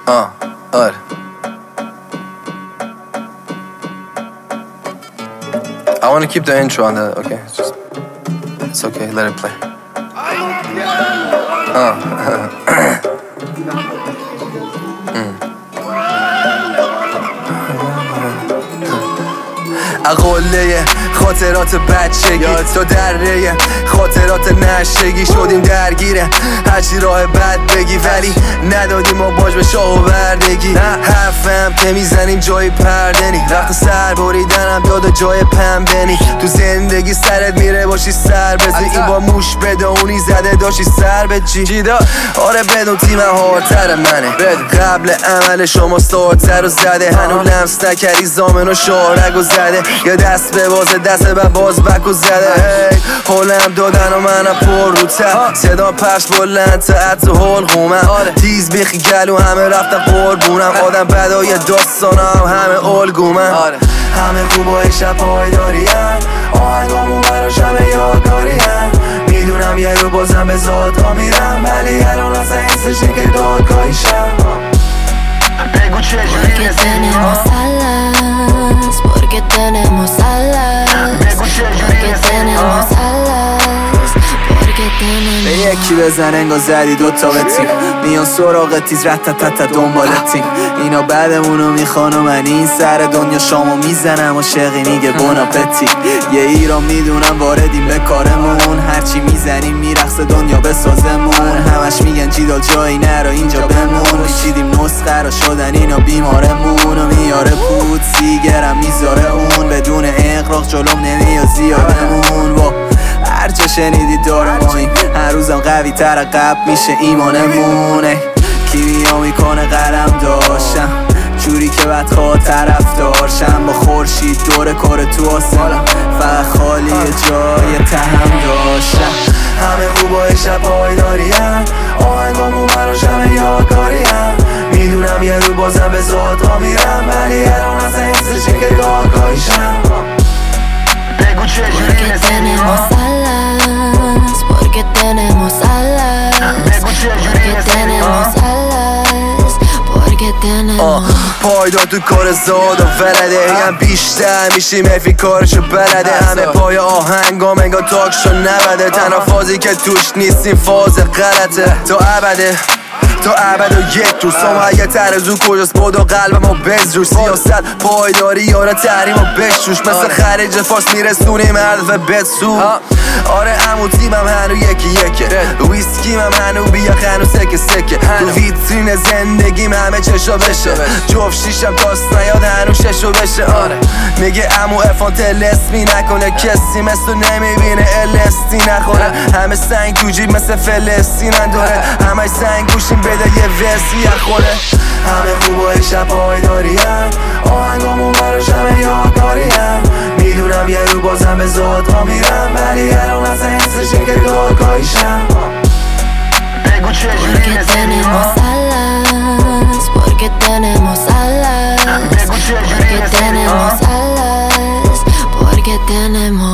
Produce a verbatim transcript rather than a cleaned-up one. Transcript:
آه آره I want to keep the intro on the okay it's just it's okay let it play آه اقله خاطرات بچگی تو دره خاطرات نشگی شدیم درگیره هرچی راه بد بگی ولی ندادیم ما باج به شاه و بردگی حرفم که میزنیم جای پردنی وقت سر بریدنم یاد جای پنبنی تو زندگی سرت میره باشی سر بزی این با موش بدونی زده داشتی سر به چی آره بدون تیم هارتر منه قبل عمل شما سارتر و زده هنو لمس نکردی زامن و شارگ و زده یا دست به بازه دست به باز بک و زده هی حالم دادن و منم پر رو ته صدا پخش بلند تا عطر حلقومم تیز بیخی گلو همه رفتم قربونم آدم بدای داستانم همه الگومم همه خوبای شب پایداریم آهنگامون براش همه یادگاریم میدونم یه رو بازم به زادگاه میرم ولی الان اصلا حسش این که دادگاهیشم بگو چجوری Porque tenemos alas, porque tenemos alas, porque tenemos به یکی بزن انگار زدی دوتا به تیم میان سراغ تیز رت تت تت دنبال تیم اینا بعدمونو میخوان و من این سر دنیا شامو میزنم و شقی میگه بوناپتی یه ایران میدونم واردیم به کارمون هرچی میزنیم میرقص دنیا بسازمون همش میگن جیدال جایی نرو اینجا بمون شیدیم نسخه را شدن اینا بیمارمون و میاره پود سیگرم میذاره اون بدون اقراق جلوم نمیاد زیادمون با هر جا شنیدی داره ماییم هر روزم قوی تر قبل میشه ایمانمونه کیمیا میکنه قلم داشتم جوری که بعد خواه طرف دارشم با خورشید دور کار تو آسمان فقط خالی جای تهم داشتم همه خوبای شب پایداریم آهنگامون براش همه یادگاریم میدونم یه رو بازم به زادگاه میرم ولی الان اصلا حسش این که دادگاهیشم بگو چجوری tenemos alas, porque tenemos alas, porque tenemos alas, porque tenemos پایدار تو کار زاد و ولده هم بیشتر میشیم افی کارشو بلده همه پای آهنگام انگار تاکشو نبده تنها فازی که توش نیستیم فاز غلطه تا ابده تا ابد و یک روز سما اگه ترزو کجاست بود و قلبم و بزروش سیاست پایداری یاره تحریم و بشوش مثل خریج فارس میرسونیم هدف بسو آره امو تیمم هنو یکی یکه ویسکیم هم هنو بیا خنو سکه سکه تو ویترین زندگیم همه چشا بشه جفت شیشم تاست نیاد هنو ششو بشه آره میگه امو افان تلسمی نکنه کسی مثل نمیبینه الستی نخوره همه سنگ تو جیب مثل فلسطینن داره همه سنگ گوشیم بده یه وسی اخوره همه خوبای شب پایداریم آهنگامون براش همه یادگاریم میدونم یه رو بازم به زادگاه میرم ولی الان اصلا حسش این که دادگاهیشم بگو چجوری tenemos alas, porque tenemos alas, porque tenemos alas, porque tenemos